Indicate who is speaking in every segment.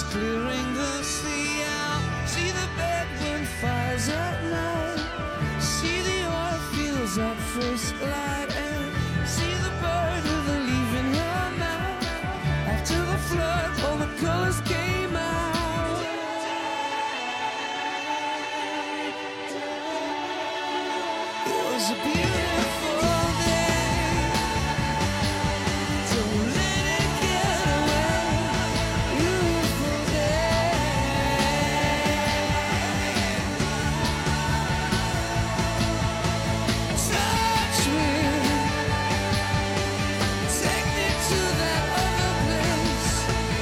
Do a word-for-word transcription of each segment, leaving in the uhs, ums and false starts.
Speaker 1: clearing the sea out. See the bedroom fires at night. See the oil fields at first light. And see the bird with a leaf in her mouth. After the flood, all the colors came out. It was a beautiful day. Don't let it get away. Beautiful day. Touch me. Take me to that other place.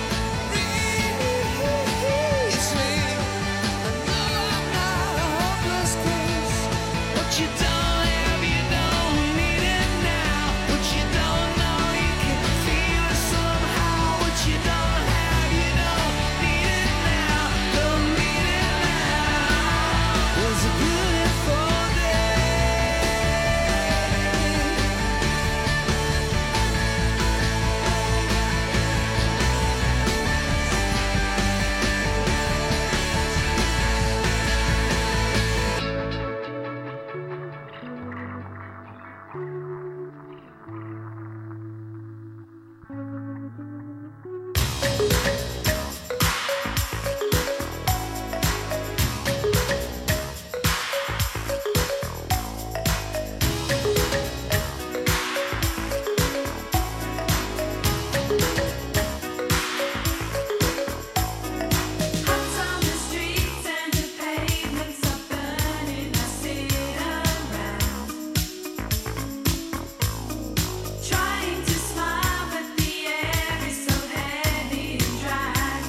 Speaker 1: Release me. I know I'm not a hopeless case. What you don't have, you don't need it now. What you don't know, you can feel it somehow. What you don't have, you don't need it now. Don't need it now. It was a beautiful day.
Speaker 2: Hot on the streets and the pavements are burning. I sit around, trying to smile, but the air is so heavy and dry.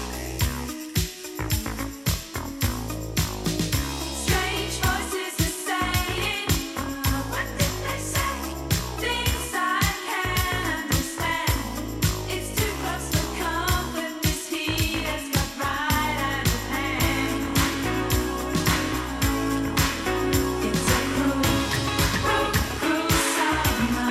Speaker 2: Strange voices are saying, what did they say? Things I can't understand. It's too close for comfort. This heat has got right out of hand. It's a cruel, cruel, cruel summer,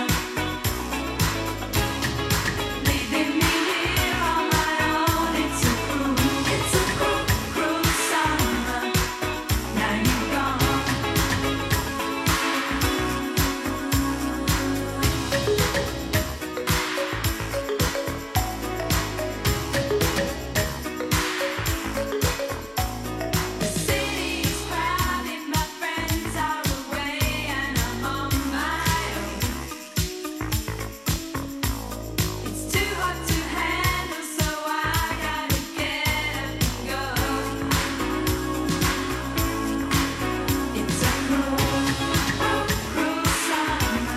Speaker 2: leaving me here on my own. It's a cruel, it's a cruel, cruel summer. Now you're gone. The city's crowded, my friends are away, and I'm on my own. It's too hot to handle, so I gotta get up and go. It's a cruel, cruel, cruel summer,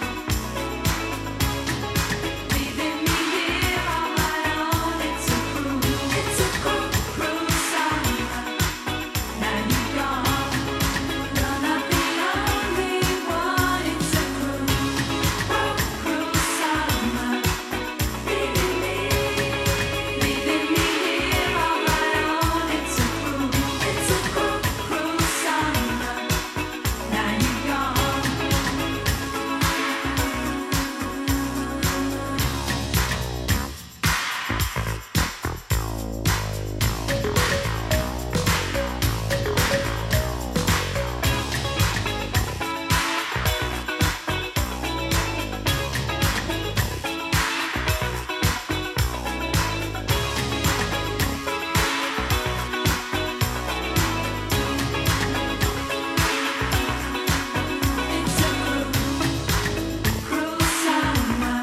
Speaker 2: leaving me here on my own. It's a cruel, it's a cruel, cruel summer. Now you're gone. You're not the only one. It's a cruel, cruel, cruel summer, leaving me, leaving me here on my own. It's a cruel, it's a cruel, cruel summer. Now you're gone. It's a cruel, cruel summer,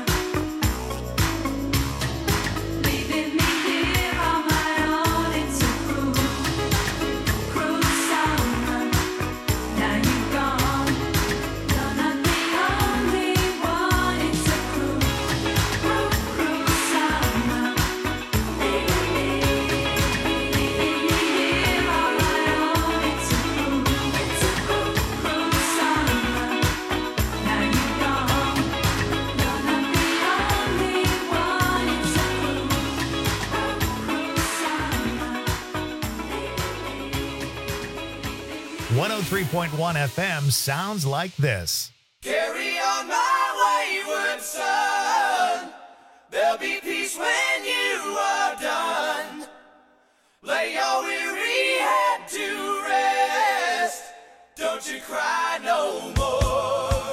Speaker 2: leaving me here on my own. It's a cruel, cruel summer. Now you're gone. You're not the only one. It's a cruel, cruel, cruel summer, leaving me, leaving me here on my own. It's a cruel, it's a cruel, cruel summer. Now you're gone. You're not the only one. It's a cruel, cruel, cruel summer.
Speaker 3: one oh three point one F M sounds like this.
Speaker 1: Carry on my wayward son. There'll be peace when you are done. you cry no more.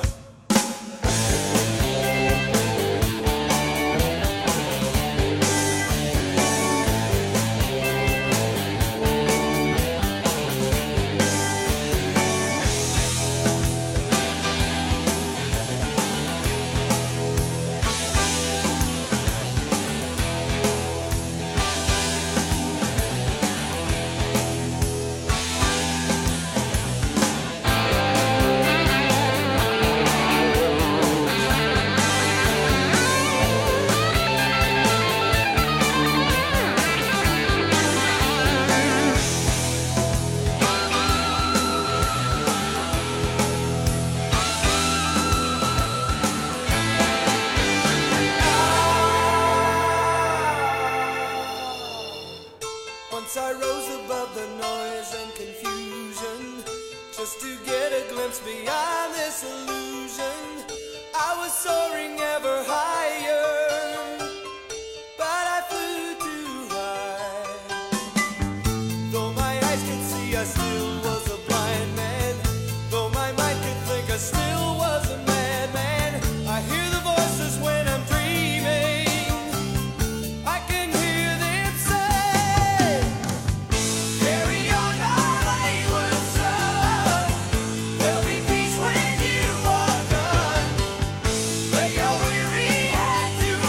Speaker 1: Once I rose above the noise and confusion, just to get a glimpse beyond this illusion. I was soaring ever higher, but I flew too high. Though my eyes could see, I still was a blind man. Though my mind could think, I still was a madman. I hear the voices when I'm dreaming. I can hear them say, carry on our wayward son. There'll be peace when you are done. Lay your weary head to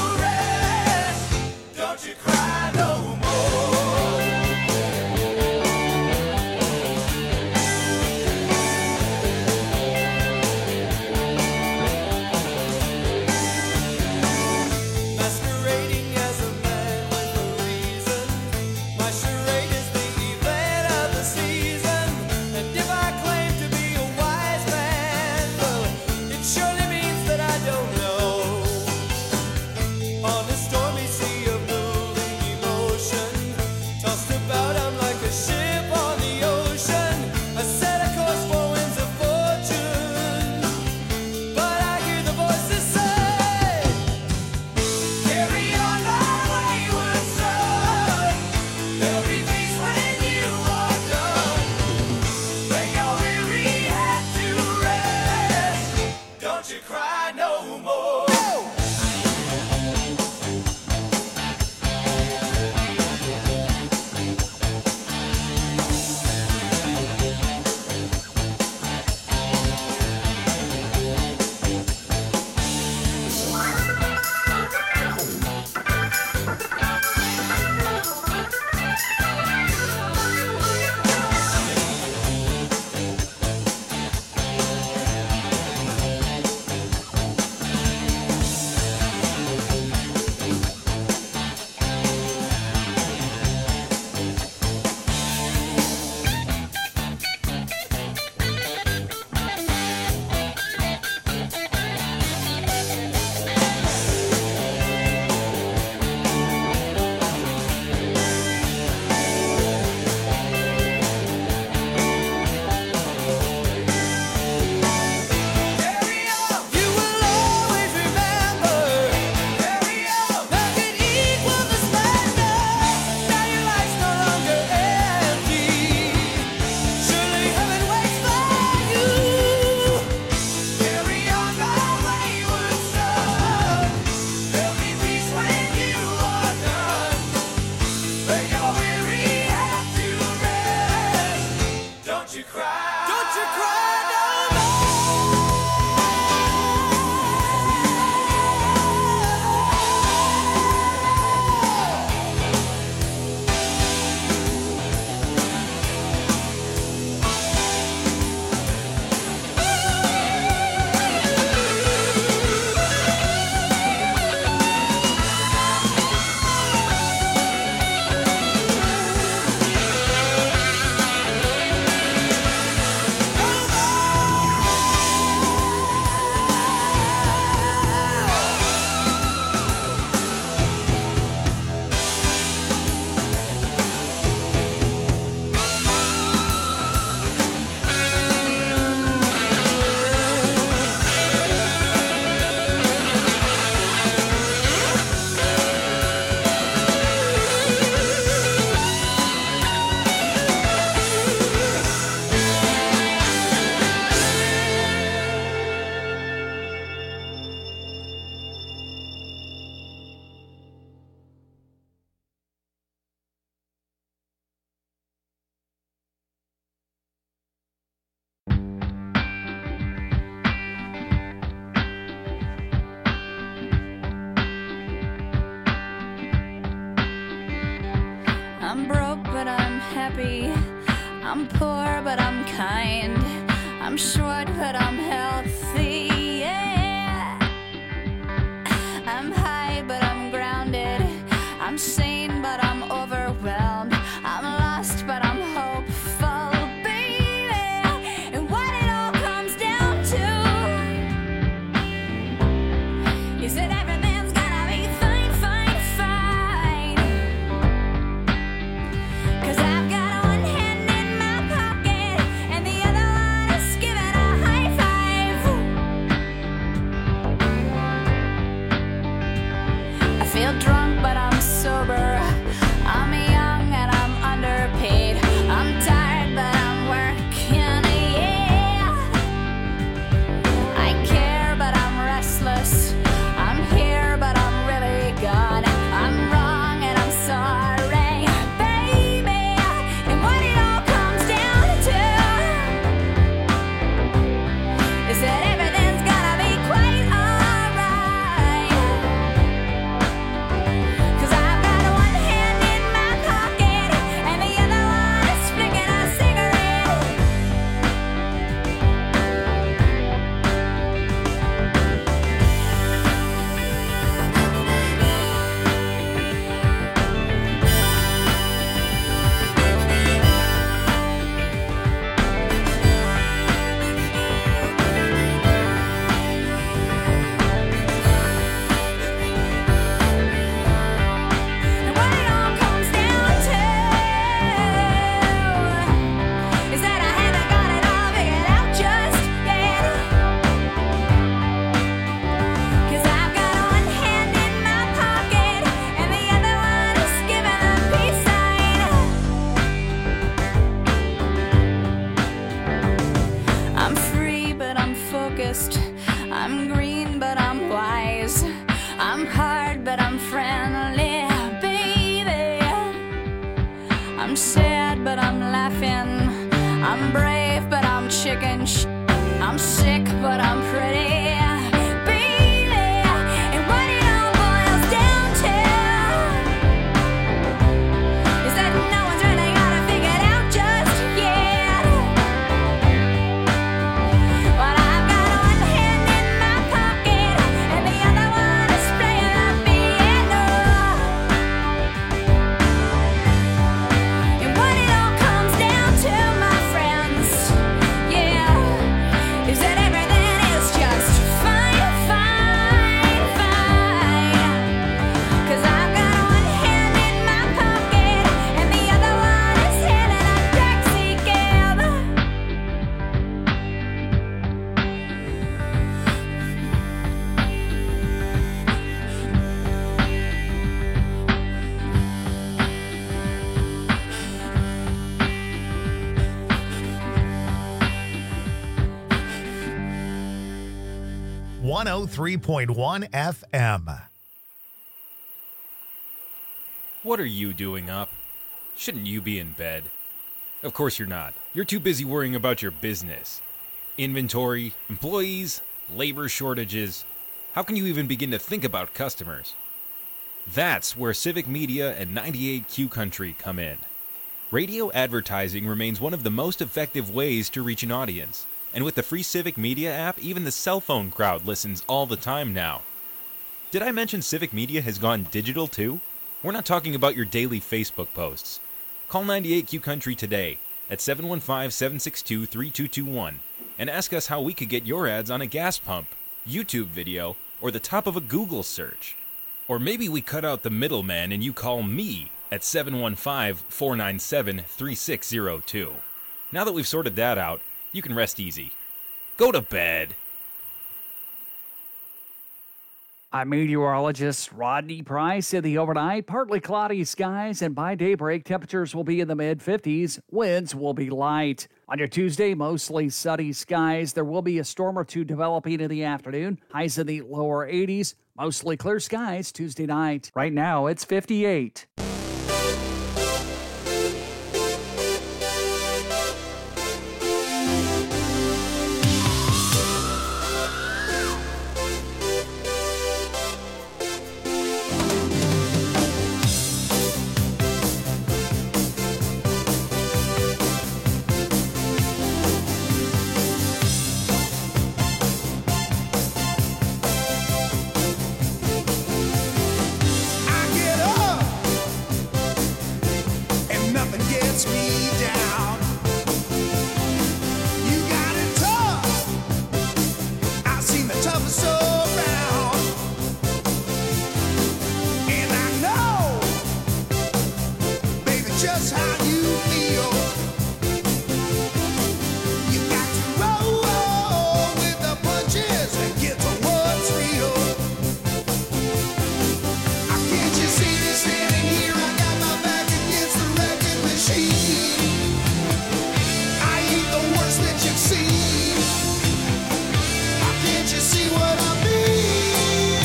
Speaker 2: I'm happy. I'm poor, but I'm kind. I'm short, but I'm healthy. Yeah. I'm high, but I'm grounded. I'm sane, but I'm overwhelmed. I'm lost, but I'm hopeful, baby. And what it all comes down to is that everything's gonna be fine, fine, fine. 'Cause I've got one hand in my pocket and the other one is giving a high five. I feel drunk, but I'm sober. I'm young and I'm underpaid. I'm tired, but I'm working, yeah. I care, but I'm restless. I'm here, but I'm really gone. I'm wrong and I'm sorry, baby. And what it all comes down to is that everything's gonna be quite alright. 'Cause I've got one hand in my pocket and the other one is flicking a cigarette. And what it all comes down to is that I haven't got it all figured out just yet. 'Cause I've got one hand in my pocket and the other one is giving a peace sign. I'm free, but I'm focused. I'm green, but I'm wise. I'm hard, but I'm friendly, baby. I'm sad, but I'm laughing. I'm brave, but I'm chicken sh- I'm sick, but I'm pretty, baby. And what it all boils down to is that no one's really got it figured out just yet. But I've got one hand in my pocket and the other one is playing the piano. And what it all comes down to, my friends, yeah, is that everything is just fine, fine, fine. 'Cause I've got one hand in my pocket and the other one is hailing a taxi cab.
Speaker 3: one oh three point one F M.
Speaker 4: What are you doing up? Shouldn't you be in bed? Of course you're not. You're too busy worrying about your business. Inventory, employees, labor shortages. How can you even begin to think about customers? That's where Civic Media and ninety-eight Q Country come in. Radio advertising remains one of the most effective ways to reach an audience. And with the free Civic Media app, even the cell phone crowd listens all the time now. Did I mention Civic Media has gone digital too? We're not talking about your daily Facebook posts. Call ninety-eight Q Country today at seven one five, seven six two, three two two one and ask us how we could get your ads on a gas pump, YouTube video, or the top of a Google search. Or maybe we cut out the middleman and you call me at seven one five, four nine seven, three six zero two. Now that we've sorted that out, you can rest easy. Go to bed.
Speaker 5: I'm meteorologist Rodney Price. In the overnight, partly cloudy skies, and by daybreak, temperatures will be in the mid fifties. Winds will be light. On your Tuesday, mostly sunny skies. There will be a storm or two developing in the afternoon. Highs in the lower eighties. Mostly clear skies Tuesday night. Right now, it's fifty-eight.
Speaker 1: lets me down. You got it tough. I've seen the toughest around. And I know, baby, just how you feel. You got to roll with the punches and get to what's real. Can't you see me standing here? I got my back against the wrecking machine. I ain't the worst that you've seen. Can't you see what I mean?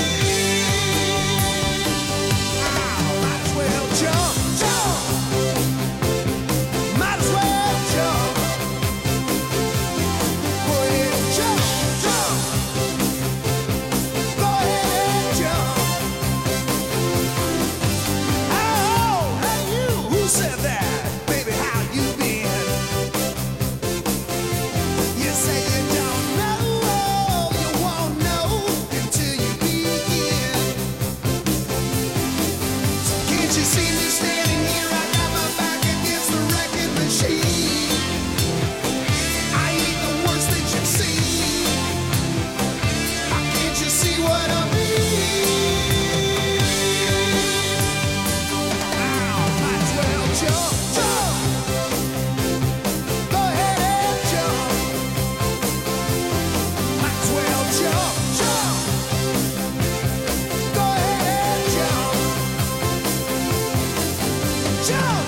Speaker 1: Ah, might as well jump, jump. Might as well jump. Go ahead and jump, jump. Go ahead and jump. Oh, hey you, who said that? Baby, how you been? You say you don't know, you won't know until you begin. So can't you see me standing here? I got my back against the wrecking machine. I ain't the worst that you've seen. Can't you see what I mean? Might as well jump, jump. Go ahead and jump. Might as well jump, jump. Go ahead and jump. Jump.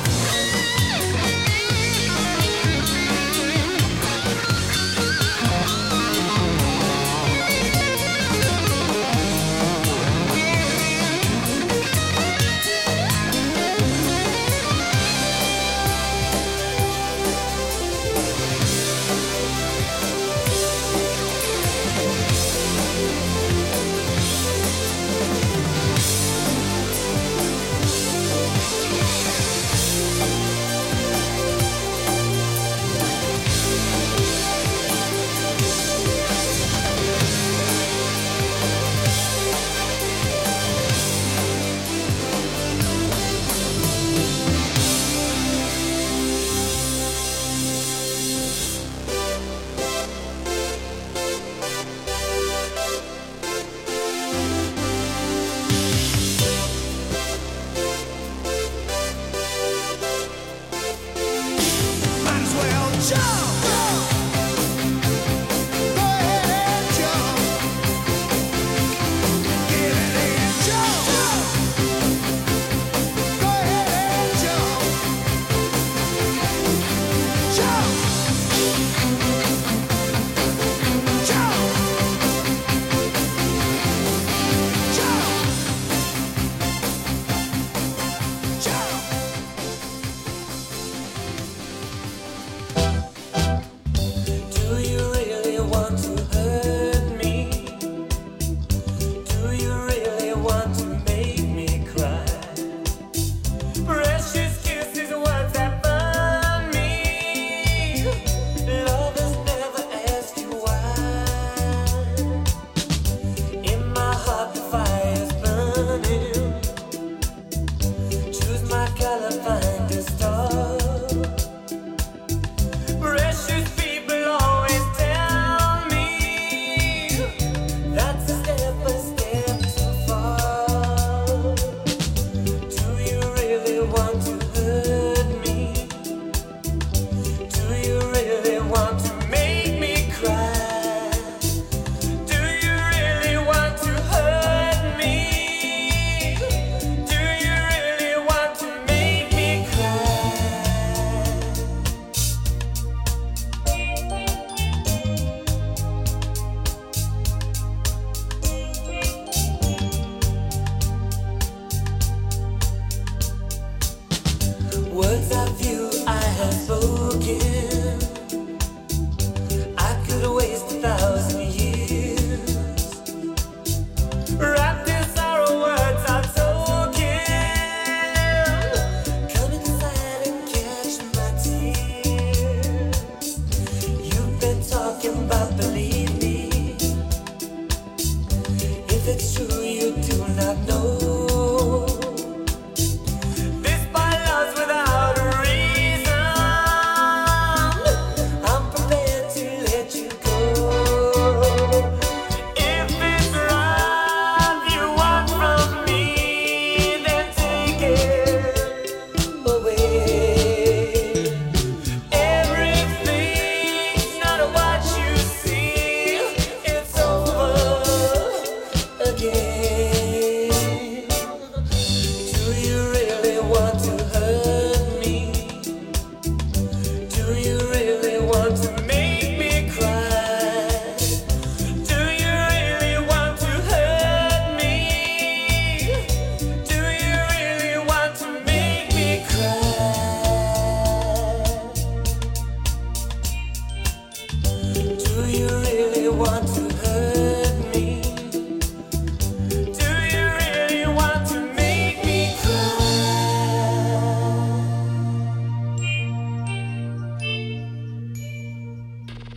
Speaker 1: Might as well jump. Go ahead and jump. Get it and jump. Go ahead and jump. Jump. Jump. Jump. Jump.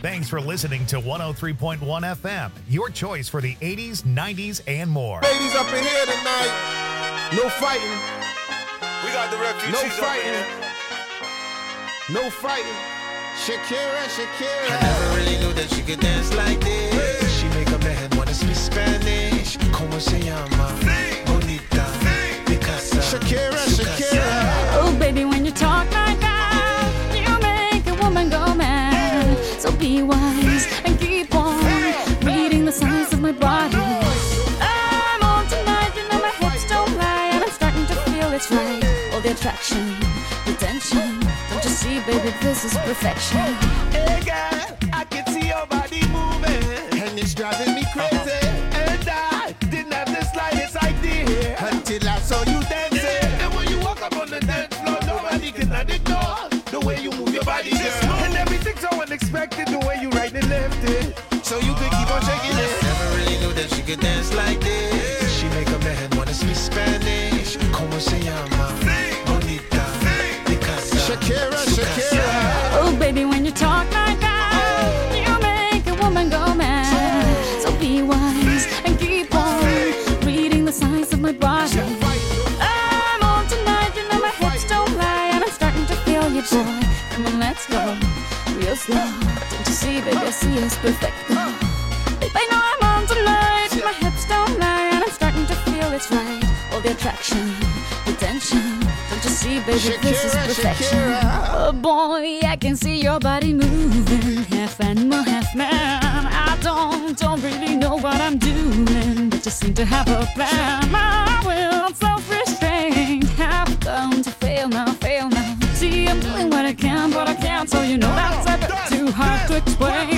Speaker 3: Thanks for listening to one oh three point one F M, your choice for the eighties, nineties, and more.
Speaker 6: Ladies up in here tonight. No fighting.
Speaker 7: We got the refugees
Speaker 6: No
Speaker 7: up
Speaker 6: fighting.
Speaker 7: in here.
Speaker 6: No fighting. Shakira, Shakira.
Speaker 8: I never really knew that she could dance like this. She make a man wanna speak Spanish. Como se llama? Bonita. Picasa.
Speaker 6: Shakira, Shakira.
Speaker 2: Oh, baby, when you talk like that, you make a woman go mad. So be wise and keep on reading the signs of my body. I'm on tonight, you know my hips don't lie, and I'm starting to feel it's right. All the attraction, the tension. Don't you see, baby, this is perfection.
Speaker 6: Hey, girl, I can see your body moving, and it's driving me crazy. And I didn't have the slightest idea until I saw you dancing. And when you walk up on the dance floor, nobody can ignore the way you move your body, girl. And everything's so unexpected, the way you right and left it. So you could keep on shaking it.
Speaker 8: Never really knew that she could dance like this. She make a man wanna speak Spanish. Como se llama? Bonita. Picasa.
Speaker 6: Shakira, Shakira.
Speaker 2: Oh, baby, when you talk like that, you make a woman go mad. So be wise and keep on reading the signs of my body. I'm on tonight, you know my hips don't lie, and I'm starting to feel you, boy. Come on, let's go, real slow. Don't you see, baby, I see it's perfect. Babe, I know I'm on tonight, my hips don't lie, and I'm starting to feel it's right. All the attraction, the tension. Don't you see, baby, this is
Speaker 6: Shakira,
Speaker 2: perfection.
Speaker 6: Shakira.
Speaker 2: Oh boy, I can see your body moving, half animal, half man. I don't, don't really know what I'm doing, but just seem to have a plan. My will, self-restrained, have come to fail now, fail now. See, I'm doing what I can, but I can't, so you know that's a bit too hard to explain.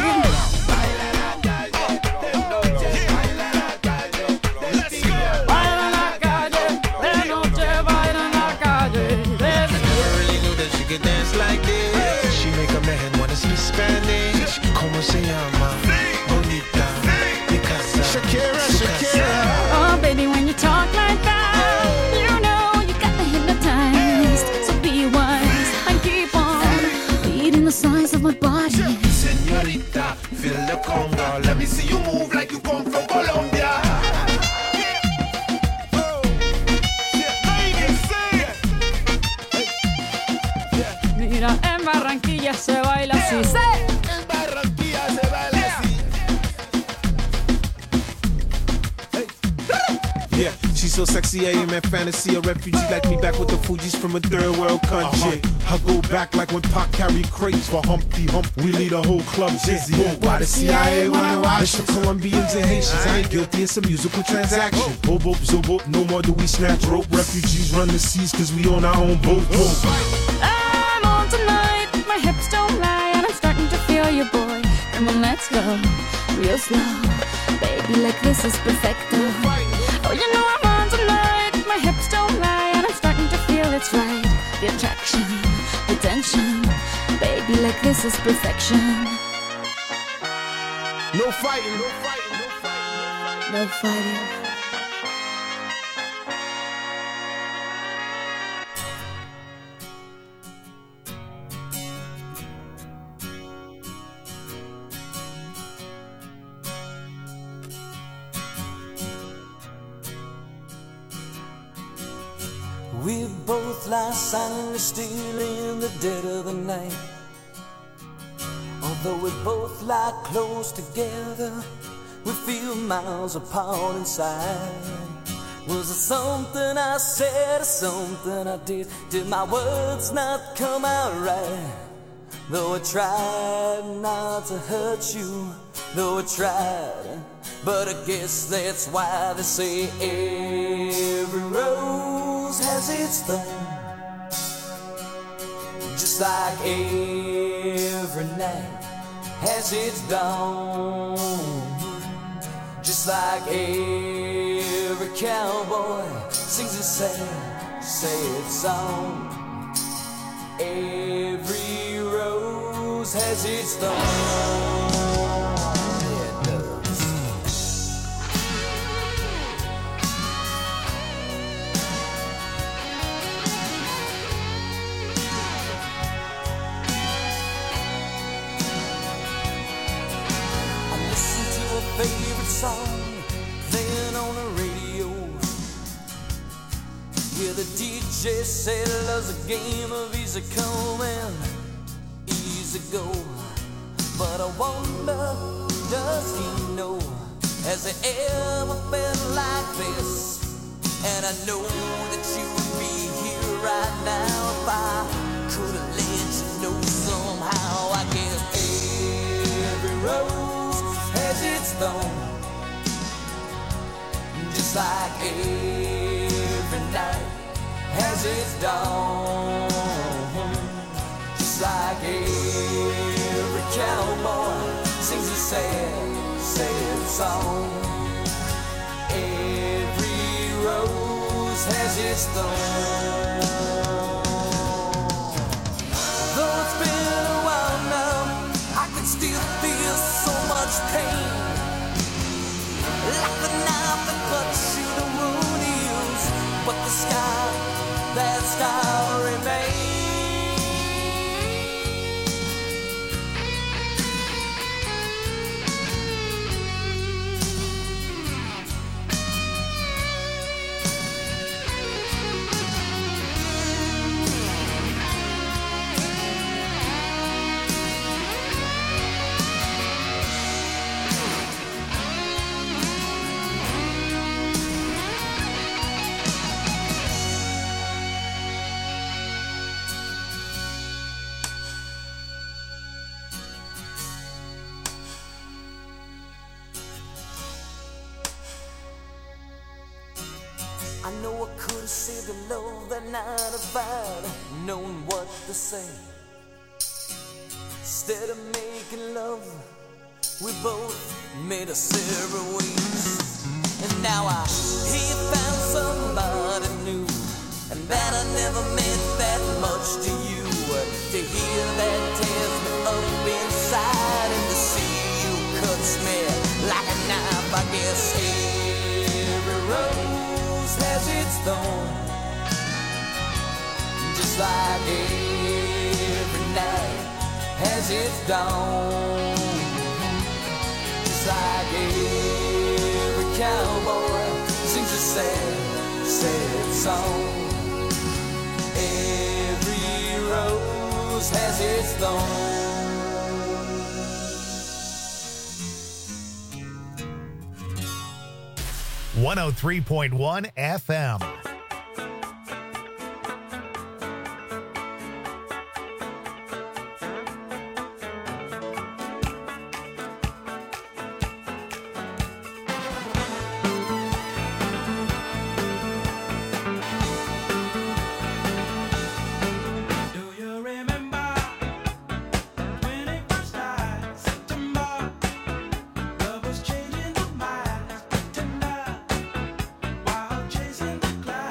Speaker 2: Baila la calle, de noche, baila la calle. There's
Speaker 8: Never really knew that she could dance like this. She make a man wanna speak Spanish. Como se llama? Bonita. Picasa.
Speaker 6: Shakira, Shakira.
Speaker 2: Oh, baby, when you talk like that, you know you got me hypnotized. So be wise and keep on reading the signs of my body.
Speaker 6: Señorita, feel the conga. Let me see you move like you come from Colombia.
Speaker 2: Mira, en Barranquilla se baila así. ¡Sí!
Speaker 6: En Barranquilla se baila así.
Speaker 9: Yeah, she's so sexy, I am in fantasy. A refugee like me back with the Fugees from a third world country. I go back like when Pac carried crates for Humpty Hump. We lead a whole club dizzy. Why the C I A wanna watch the Colombians and Haitians? I ain't guilty, it's a musical transaction. Bobo, zobo, no more do we snatch rope. Refugees run the seas cause we own our own boat.
Speaker 2: I'm on tonight, my hips don't lie, and I'm starting to feel you, boy. Come on, let's go, real slow. Baby, like this is perfecto. Oh, you know I'm on tonight, my hips don't lie, and I'm starting to feel it's right. The attraction, the tension. Baby, like this is perfection.
Speaker 6: No fighting, no fighting, no fighting.
Speaker 2: No fighting.
Speaker 1: We both lie silently still in the dead of the night. Although we both lie close together, we feel miles apart inside. Was it something I said or something I did? Did my words not come out right? Though I tried not to hurt you, though I tried, but I guess that's why they say every rose has its thorn. Just like every night has its dawn. Just like every cowboy sings a sad, sad song. Every rose has its thorn. Yeah, it does. favorite song playing on the radio. Yeah, the D J said love's a game of easy come and easy go. But I wonder, does he know? Has he ever felt like this? And I know that you would be here right now if I could have let you know somehow. I guess every rose has its thorn, just like every night has its dawn, just like every cowboy sings a sad, sad song. Every rose has its thorn. Though it's been a while now, I can still feel so much pain, like the knife that cuts you the wound heals, but the scar, that scar remains. I know I could have saved the love that night if I'd known what to say. Instead of making love, we both made us separate ways. And now I he found somebody new, and that I never meant that much to you. To hear that tears me up inside, and to see you cuts me like a knife. I guess every rose has its thorn, just like every night has its dawn, just like every cowboy sings a sad, sad song. Every rose has its thorn.
Speaker 3: one oh three point one F M.
Speaker 10: Chasing the clouds.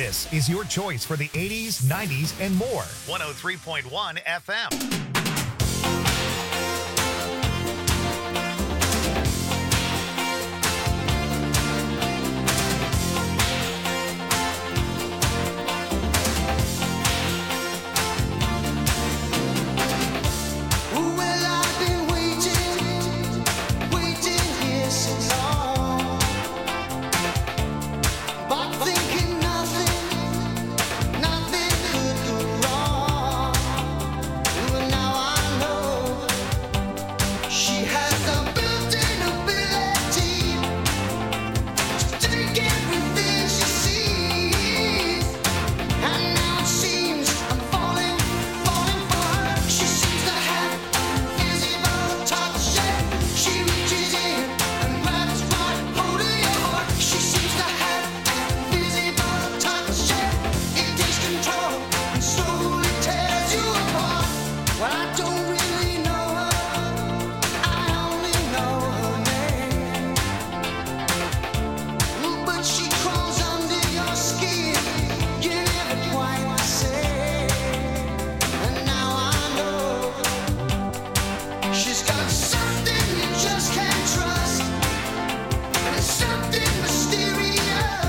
Speaker 3: This is your choice for the eighties, nineties, and more. one oh three point one F M.
Speaker 1: Well, I've been waiting, waiting here so long, but thinking nothing, nothing could go wrong. Well, now I know she has the built-in ability to take everything she sees, and now it seems I'm falling, falling for her. She seems to have invisible touch, yeah. She reaches in and grabs right hold of your heart. She seems to have invisible touch, yeah. It takes control and slowly tears you apart. Well, I don't really know her, I only know her name. But she crawls under your skin, you never quite the same. And now I know she's got something you just can't trust, and it's something mysterious.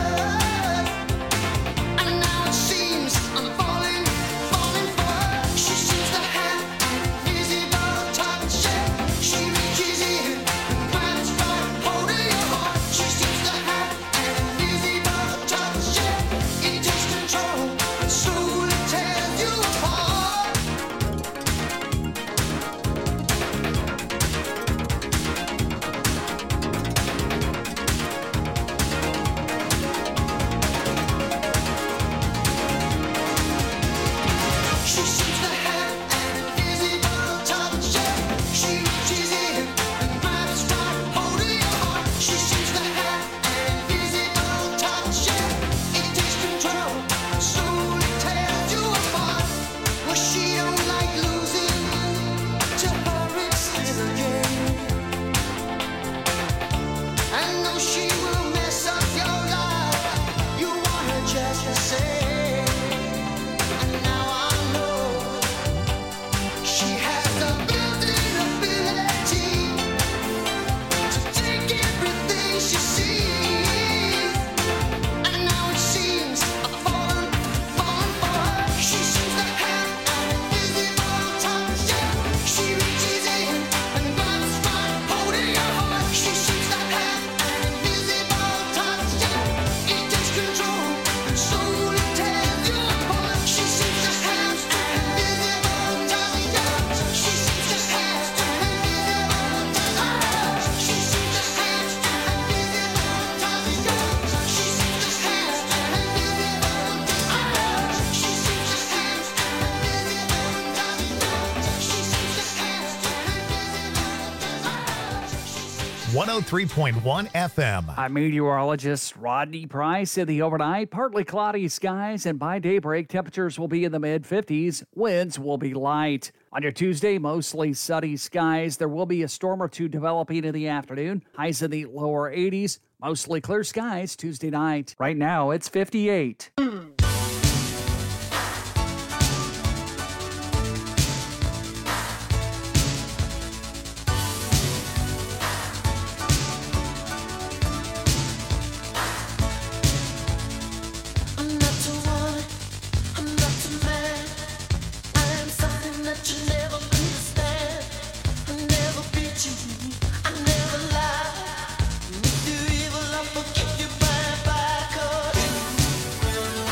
Speaker 1: And now it seems I'm falling, falling for her. She seems to have invisible touch, yeah. She reaches in and grabs right hold of your heart. She seems to have invisible touch, yeah. It takes control and slowly tears you apart. She seems to have an invisible touch, yeah. She reaches in and grabs right hold of your heart. She seems to have an invisible touch, yeah. It takes control and slowly tears you apart. Well, she don't like losing, to her it's still a game. And though she will mess up your life, you want her just the same. And now I know she has the built-in ability to take everything she sees. And now it seems I'm falling, falling for her. She seems to have an invisible touch, yeah. She reaches in and grabs right hold of your heart. She seems to have an invisible touch, yeah. It takes control and slowly tears you apart. She seems to have an invisible touch, yeah. She seems to have an invisible touch. She seems to have an invisible touch, yeah. She seems to have an invisible touch. She seems to have an invisible touch. She seems to have an invisible touch.
Speaker 3: one oh three point one F M.
Speaker 5: I'm meteorologist Rodney Price. In the overnight, partly cloudy skies, and by daybreak, temperatures will be in the mid fifties. Winds will be light. On your Tuesday, mostly sunny skies. There will be a storm or two developing in the afternoon. Highs in the lower eighties. Mostly clear skies Tuesday night. Right now, it's fifty-eight.
Speaker 1: I'm not too woman, I'm not too man. I am something that you never understand. I never beat you, I never lie. If you're evil, I'll forgive you by by 'cause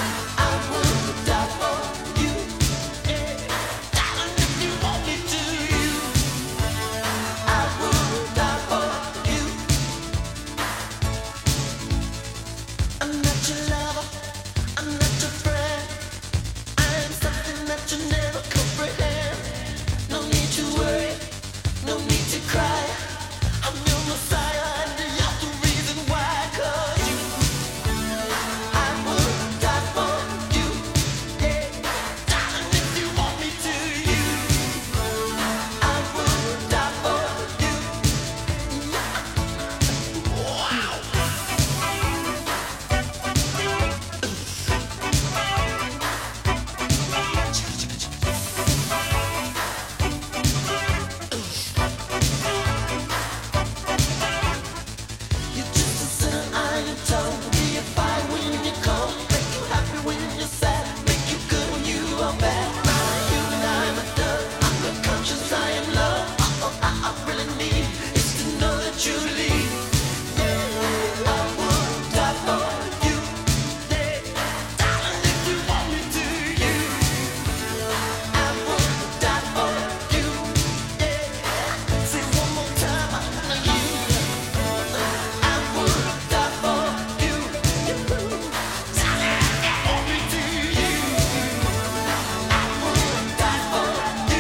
Speaker 1: let you leave. I would die for you. Darling, if you want me to, you. I would die for you. Say one more time, I want you. I would die for you. Darling, if you want me to, you. I would die for you.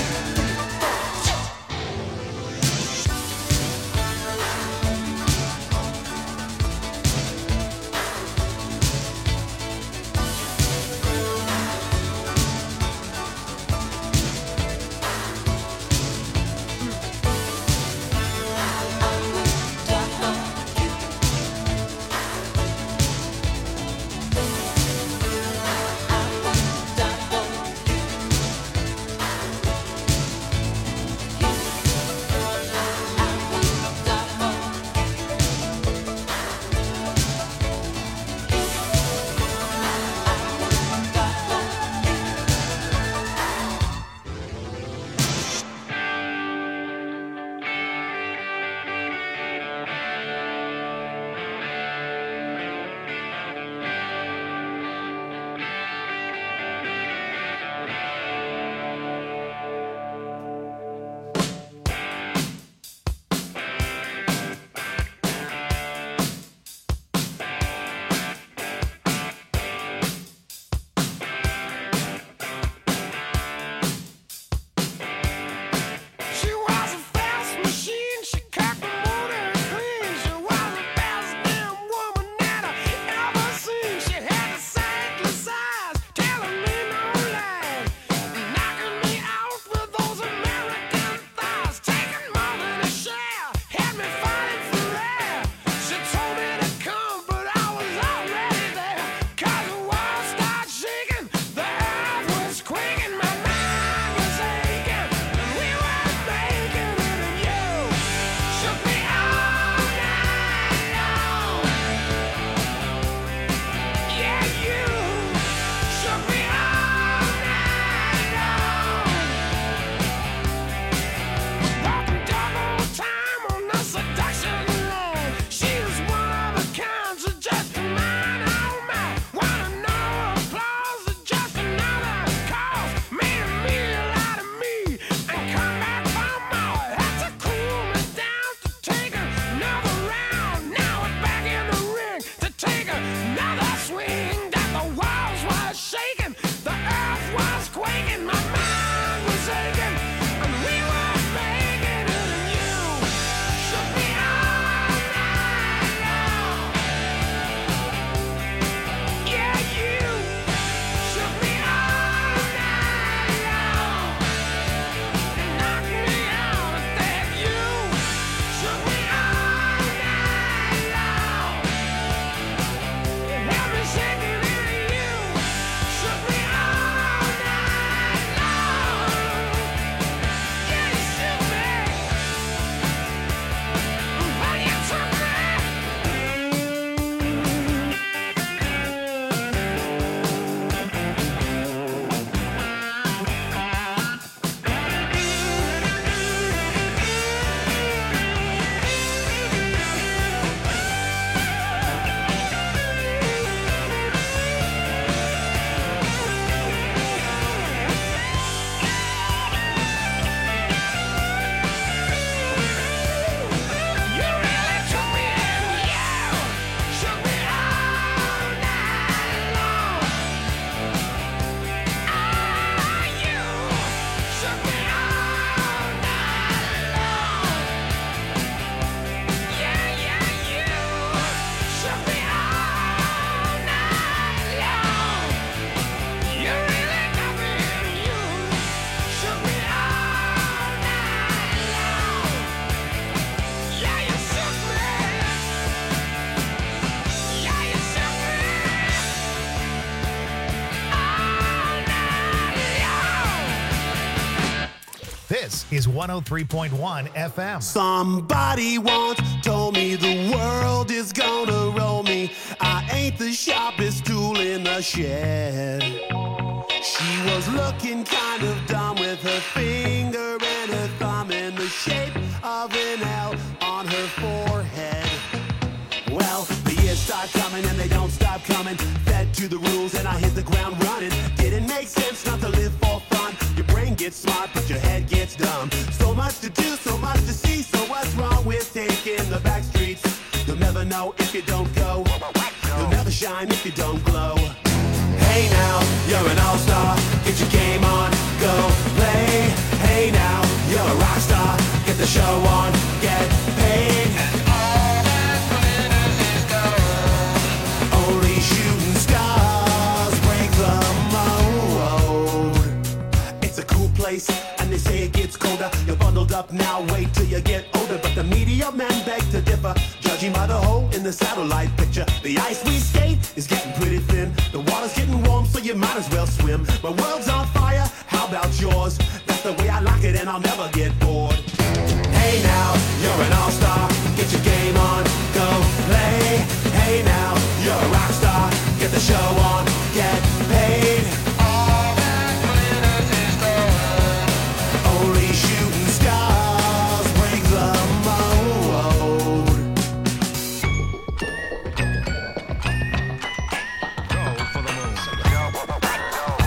Speaker 1: She was a fast machine, she cocked the motor clean. She was the best damn woman that I ever seen. She had the sightless eyes, telling me no lies, knocking me out with those American thighs, taking more than a share, had me fighting for air. She told me to come, but I was already there. 'Cause the world started shaking, the earth was quaking, my mind was aching, and we were making it, and you shook me all night long. Yeah, you shook me all night long. Walking double time on the seduction line. She was one of a kind, so just a mine, oh my. Wanna know applause or just another cause? Made a meal out of me and come back for more. Had to cool me down to take another round. Now we're back in the ring to take another swing. That the walls were shaking, the earth was quaking, my mind was aching, and we were making it, and you shook me all night long. Yeah, you shook me all night long. Knocked me out of that. You shook me all night long. Had me shaking, and you shook me all night long. Yeah, you shook me, but you took me. You really took me in, you shook me all night long. Ah, you shook me all night long. Yeah, yeah, you shook me all night long. You really got me in, you shook me all night long. Yeah, you shook me. Yeah, you shook me all night long.
Speaker 3: This is one oh three point one F M.
Speaker 6: Somebody once told me the world is gonna roll me. I ain't the sharpest tool in the shed. She was looking kind of dumb with her finger and her thumb in the shape of an L on her
Speaker 10: her forehead. Well, the years start coming and they don't stop coming. Fed to the rules and I hit the ground running. Didn't make sense not to live for fun. Your brain gets smart but your head gets dumb. So much to do, so much to see. So what's wrong with taking the back streets? You'll never know if you don't go. You'll never shine if you don't glow. Hey now, you're an all-star. Get your game on, go play. Hey now, you're a rock star. Get the show on, get paid. And all that glitters is gold. Only shooting stars break the mold. It's a cool place, and they say it gets colder. You're bundled up now, wait till you get older. But the media men beg to differ, judging by the hole in the satellite picture. The ice we skate is getting pretty thin. The water's getting warm, so you might as well swim. My world's on fire, how about yours? That's the way I like it, and I'll never get bored. Hey now, you're an all-star. Get your game on, go play. Hey now, you're a rock star. Get the show on, get paid. All that glitters is gold. Only shooting stars break the mold.
Speaker 11: Go for the moon. Go for the moon.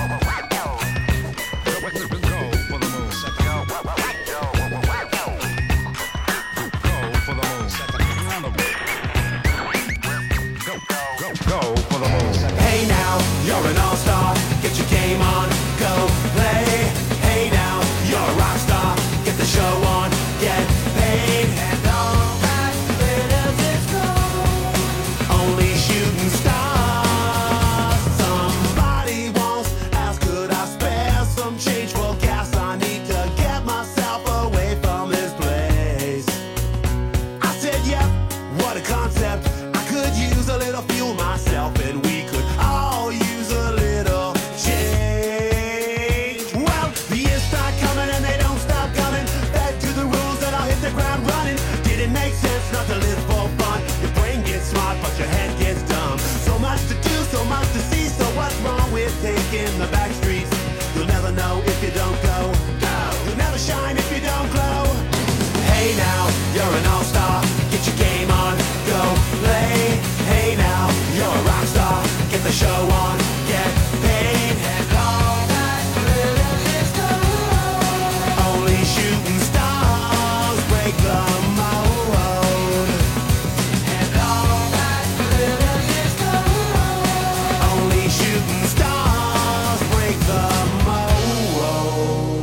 Speaker 11: Go for the moon.
Speaker 10: Hey now, you're an all-star. Get your game on, go play. Hey now, you're a rock star. Get the show on, get paid. And all that glitters is gold. Only shooting stars. Somebody once asked, could I spare some change for gas? I need to get myself away from this place. I said, yep, what a concept. I could use a little fuel myself, and we could all use a little change. Well, the years start coming and they don't stop coming. Fed to the rules and I'll hit the ground running. Didn't make sense not to live for fun. Your brain gets smart but your head gets dumb. So much to do, so much to see. So what's wrong with taking the back streets? You'll never know if you don't go. You'll never shine if you don't glow. Hey now, you're an all-star. Get your game on, go play. Hey now, you're a rock star. Get the show on, get paid. And all that glitters is gold. Only shooting stars break the mold. And all that glitters is gold. Only shooting stars break the mold.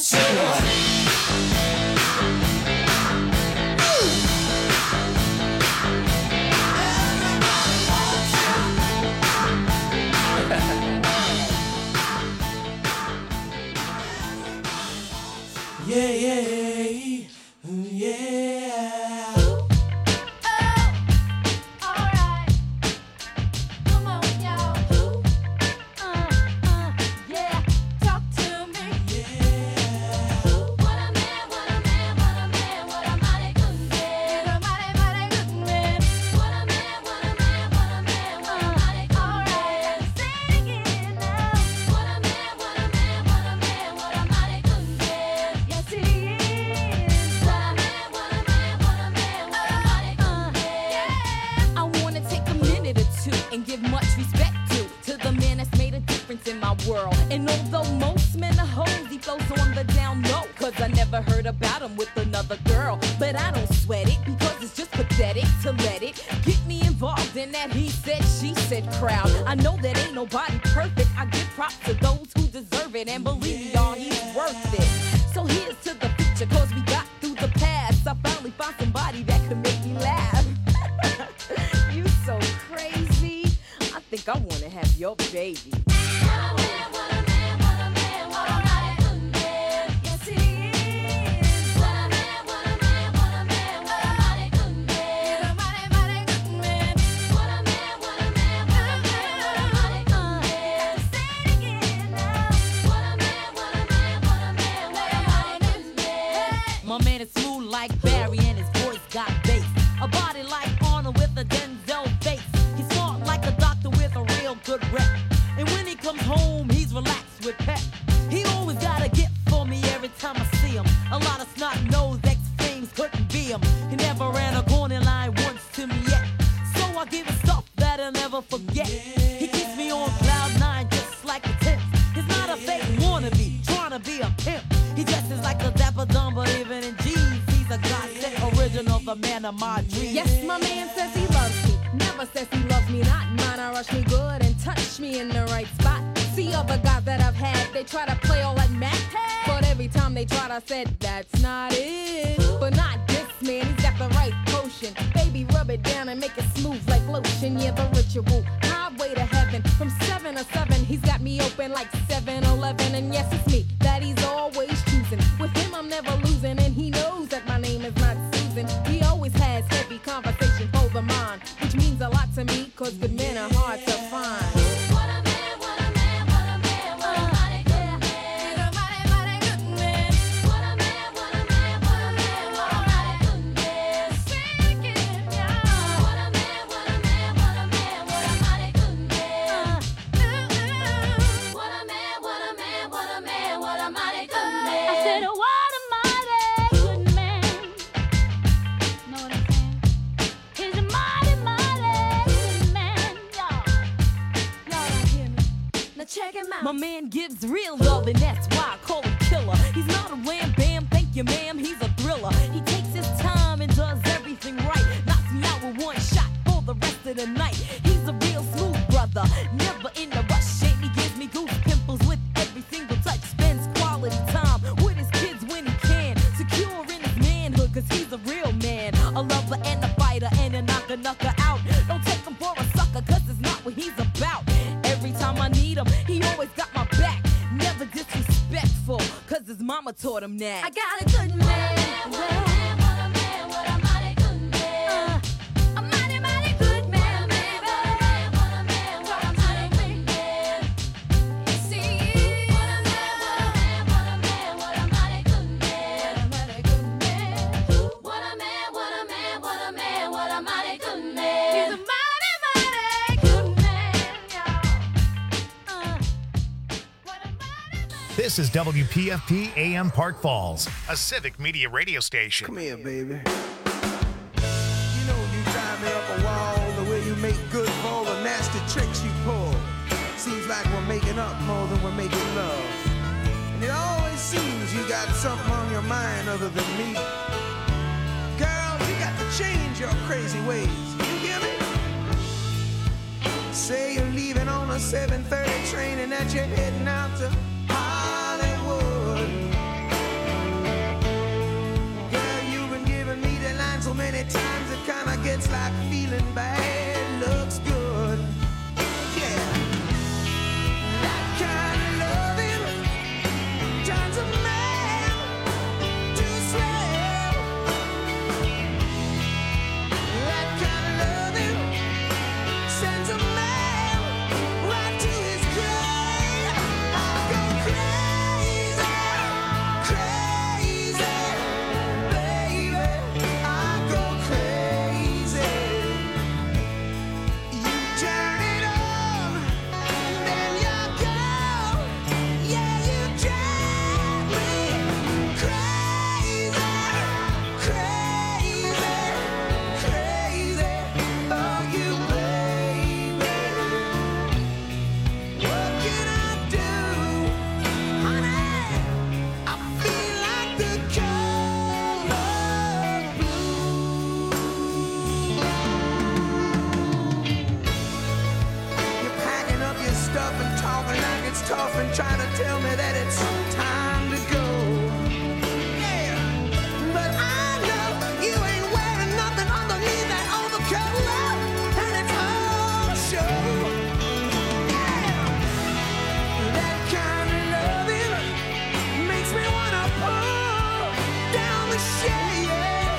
Speaker 1: Say what?
Speaker 6: Yeah, yeah, yeah.
Speaker 2: Alright. Come on, y'all. Uh, uh, yeah. Talk to me.
Speaker 6: Yeah.
Speaker 2: What a man, what a man, what a man, what a mighty good man. What a mighty, mighty good man. What a man, what a man, what a man, what a mighty good man. Alright, say it again now. What a man, what a man, what a man, what a mighty good man. Yes, he is. What a man, what a man, what a man, what a mighty good man.
Speaker 12: I wanna take a minute or two and give much respect to to the man that's made a difference in my world. And although most men are hoes, he flows on the down low. Cause I never heard about him with another girl. But I don't sweat it because it's just pathetic to let it get me involved in that he said, she said crowd. I know that ain't nobody perfect. I give props to those who deserve it. And believe me, y'all, he's worth it. So here's to the future, cause we got through the past. I finally found somebody that could make me laugh. You so crazy. I think I wanna have your baby.
Speaker 2: What a man, what a man, what a man, what a mighty good man. Yes, he is. What a man, what a man, what a man, what a mighty good man. What a mighty, mighty good man. What a man, what a man, what a man, what a mighty good man. Say it again now. What a man, what a man, what a man, what a mighty good man.
Speaker 12: My man is smooth like Barry and his voice got bass. A body like Arnold with a Denzel face. He's smart like a doctor with a real good rep. And when he comes home, he's relaxed with pep. He always got a gift for me every time I see him. A lot of snot-nosed ex-fames couldn't be him. He never ran a corner line once to me yet. So I give him stuff that I'll never forget. He keeps me on cloud nine just like a tenth. He's not a fake wannabe, trying to be a pimp. He dresses like a dapper dumb, but even in jeans, he's a godsend original, the man of my dreams.
Speaker 13: Yes, my man says he loves me. Never says he loves me not. Mine, I rush me good and touch me in the right spot. See other guys that I've had, they try to play all that math. But every time they tried, I said, that's not it. But not this man, he's got the right potion. Baby, rub it down and make it smooth like lotion. Yeah, the ritual, highway to heaven. From seven to seven, he's got me open like seven eleven. And yes, it's me that he's always choosing. With him, I'm never losing. And he knows that my name is not Susan. He always has heavy conversation for the mind, which means a lot to me, cause good men are hard to find.
Speaker 2: What a man, what a man, what a man, what a mighty good man. What a mighty, mighty good man. What a man, what a man, what a man, what a mighty good man. Say it again, y'all. What a man, what a man, what a man, what a mighty good man. What a man, what a man, what a man, what a mighty good man.
Speaker 14: I said, what a mighty good man. Know what I'm saying? He's a mighty, mighty good man, y'all. Y'all don't hear me.
Speaker 2: Now check him out.
Speaker 12: My man gives real love, and that's why I call him killer. He's not a wham bam, thank you, ma'am. He's a thriller. He takes his time and does everything right. Knocks me out with one shot for the rest of the night. He's a real smooth brother, never in a rush. And he gives me goose pimples with every single touch. Spends quality time with his kids when he can. Secure in his manhood, cause he's a real man. A lover and a fighter and a knocker, knocker out. Don't take him for a sucker, cause it's not what he's about. Every time I need him, he always got my back. Never disrespectful, cause his mama taught him that.
Speaker 2: I got a good man. What a man, what a man, what a mighty good man. A mighty, mighty good man, baby. What a man, what a mighty good man. See, what a man, what a man, what a man, what a mighty good man. What a mighty good man. What a man, what a man, what a man, what a mighty good man. He's a mighty, mighty good man, y'all. Uh, what a mighty, mighty.
Speaker 3: This is W P F P A M Park Falls, a civic media radio station.
Speaker 8: Come here, baby. You know you drive me up a wall, the way you make good for all the nasty tricks you pull. Seems like we're making up more than we're making love. And it always seems you got something on your mind other than me. Girl, you got to change your crazy ways. You hear me? Say you're leaving on a seven thirty train and that you're heading out to Hollywood. it's tough and try to tell me that it's time.